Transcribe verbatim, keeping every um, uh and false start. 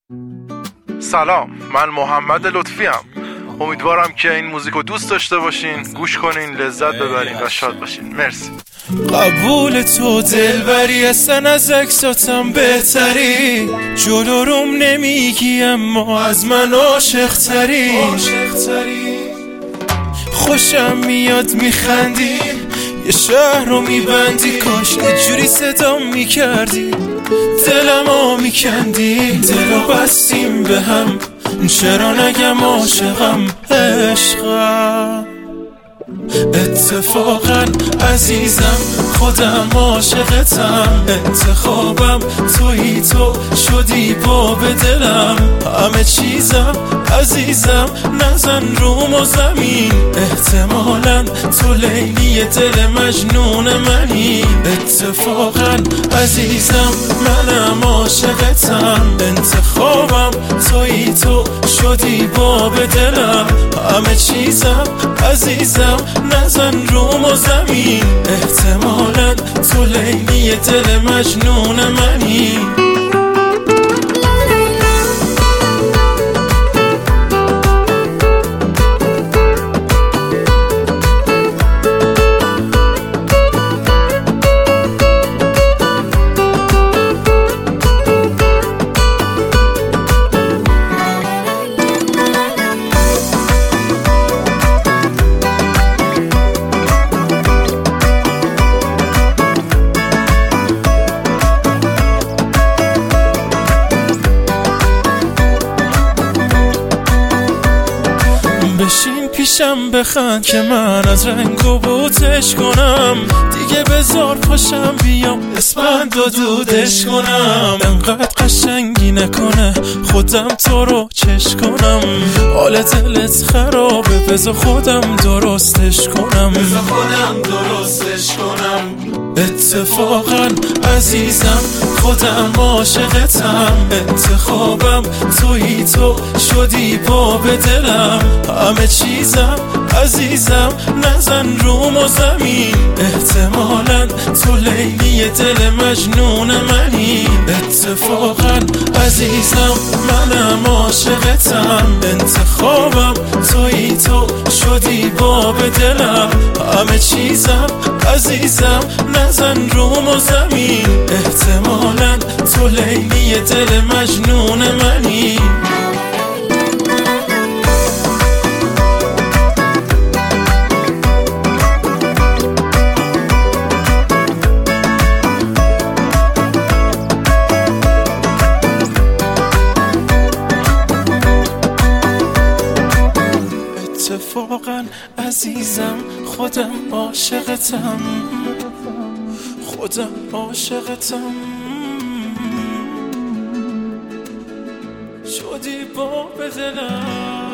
سلام، من محمد لطفی ام. امیدوارم که این موزیک رو دوست داشته باشین، گوش کنین، لذت ببرین و شاد باشین. مرسی. قبول تو دلبری اصلا از عکساتم بهتری، جلو روم نمیگی اما از من عاشق تری. خوشم میاد میخندی، یه شهر رو میبندی، کاش یه جوری صدام میکردی، دلمو میکندی. دلو بستیم به هم، چرا نگم عاشقم عشقم. اتفاقا عزیزم خودم عاشقتم، انتخابم تویی، تو شدی باب دلم. همه چیزم عزیزم نزن روم و زمین، احتمالاً تو لیلی دل مجنون منی. اتفاقا عزیزم منم عاشقتم، انتخابم تویی، تو شدی باب دلم. همه چیزم عزیزم نزن روم و زمین، احتمالاً تو لیلی دل مجنون منی. بشین پیشم بخند که من از رنگ و بوتش کنم، دیگه بذار پاشم بیام اسپند و دودش کنم. انقدر قشنگی نکنه خودم تو رو چش کنم، حال دلت خرابه بذار خودم درستش کنم، بذار خودم درستش کنم. اتفاقا عزیزم خودم عاشقتم، انتخابم تویی، تو شدی باب دلم. همه چیزم عزیزم نزن روم و زمین، احتمالاً تو لیلی دل مجنون منی. اتفاقا عزیزم منم عاشقتم، انتخابم تویی، تو شدی باب دلم. همه چیزم عزیزم نزن روم و زمین، احتمالاً تو لیلی دل مجنون منی. اتفاقا عزیزم خودم عاشقتم، خودم عاشقتم، شدی باب دلم.